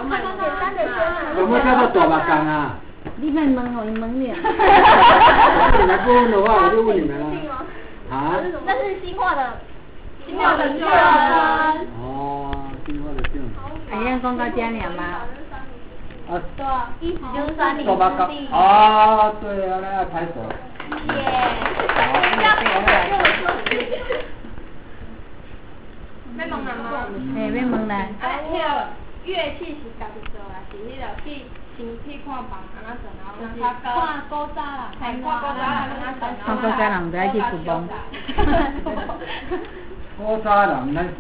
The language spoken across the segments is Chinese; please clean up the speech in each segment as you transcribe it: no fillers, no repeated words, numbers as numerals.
单的说什么叫做大目缸啊？ 你免问吼，伊问了。 你来不问的话，我就问你们了。啊？ 那是新化的新化的救生。 哦，新化的救生。 哎呀，讲到这样吗？ 啊。 对啊，意思就是山林大目缸。 湿地。 啊，对啊，那要拍手。 耶！ 要问人吗？ 嘿，要问来。 迄个乐器是家己做啊，是迄个去先去看房安怎做，然后让他看古早啦， 看古早人安怎做， 看古早人就爱去厨房。 古早人咱是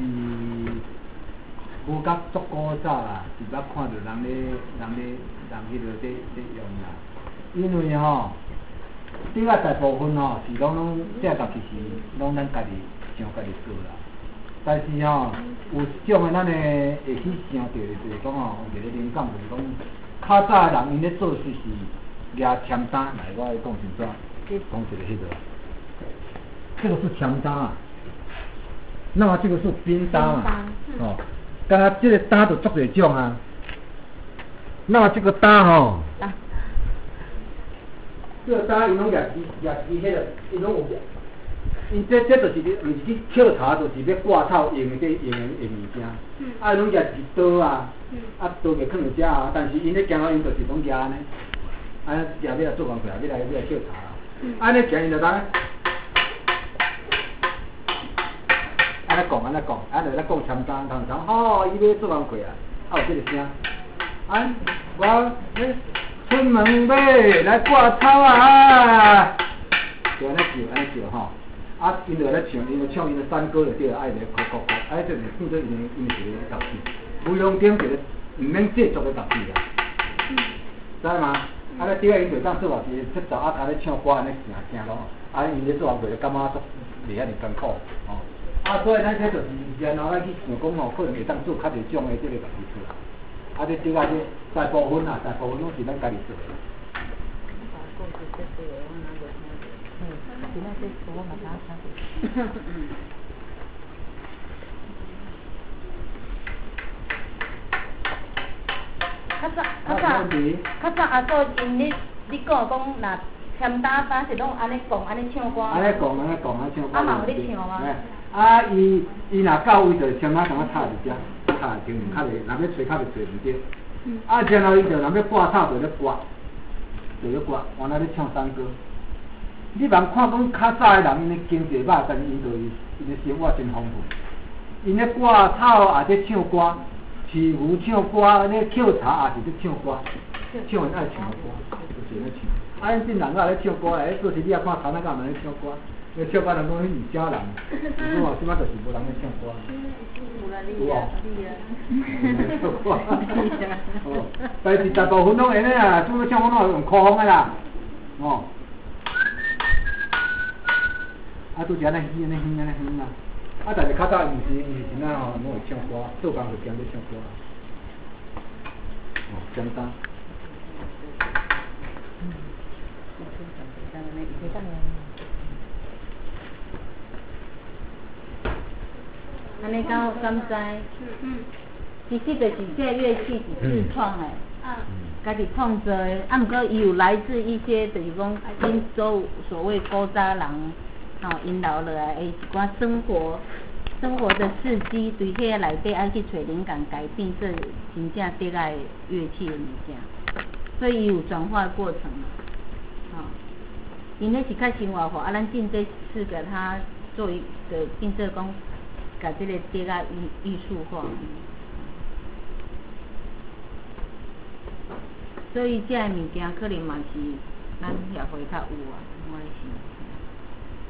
无甲足古早啦，是捌看到人迄个在用啦，因为吼。这个大部分吼是拢这家己是拢咱家己想家己做啦，但是吼有一种的咱的会去想到的，就是讲吼有一个灵感，就是讲较早的人因咧做事是抓签单，来我来讲清楚，讲一个迄个，这个是签单啊，那么这个是冰单啊，哦，刚刚这个单就足多种啊，那么这个单吼。这个单伊拢掠迄个，伊拢有，因这就是毋是去捡茶，就是要挂草用的物件。啊，拢掠一刀啊，啊刀袂放伫遮啊，但是因咧行路因就是拢掠安尼，啊掠要来做工课，要来捡茶啊。安尼行因就当，安尼讲，安尼咧讲签单，通常吼，伊要做工课啊，啊有这个声，啊我出门呗，来挂草啊！就安尼叫吼，啊，因就咧唱，因就唱因的山歌就对了，爱咧哭，啊，这是变做因一个乐器，不用点一个唔免制作的乐器啦，知嘛？啊，咧第二因就当做话是出走啊，咧唱歌安尼听咯，啊，因咧做工课就感觉足袂遐尼艰苦，吼，啊，所以咱这就是然后咱去想讲吼，可能会当做较侪种的这个乐器出来。啊！你这个这大部分啊，大部分拢是咱家己做的。 较早阿嫂因你讲若签单单是拢安尼讲安尼唱歌。 安尼讲唱歌。 啊嘛有咧唱吗？ 啊，伊若到位就签单同我插一只，插前面较袂，若要吹较袂吹唔对。啊，然后伊就若要挂草就咧挂，原来咧唱山歌。你茫看讲较早的人，因咧经济歹，但是因的生活真丰富。因咧挂草也咧唱歌，饲牛唱歌，咧捡茶也是咧唱歌，唱人爱唱的歌，就是咧唱。啊，因真人也咧唱歌，做时你也看头那个人咧唱歌，咧唱歌人讲迄二家人，如果即摆就是无人咧唱歌。有哦。哦，但是大部分拢安尼啊，做咧唱歌拢用口风的啦，哦。啊，拄是安尼哼啦。啊，但是较早毋是那吼，拢会唱歌，做工就兼咧唱歌。哦，简单。 安尼敢知？其实就是这个乐器是自创的，家己创作的。啊，毋过伊有来自一些，就是讲因所谓古早人，因留落来的一寡生活的事迹，对迄个内底爱去找灵感，改变这真正得来乐器的物件，所以伊有转化过程嘛，因那是较生活化，啊，咱进这是给它做一个变做讲。把这个得来艺术化，所以这个物件可能嘛是咱协会较有啊，我是。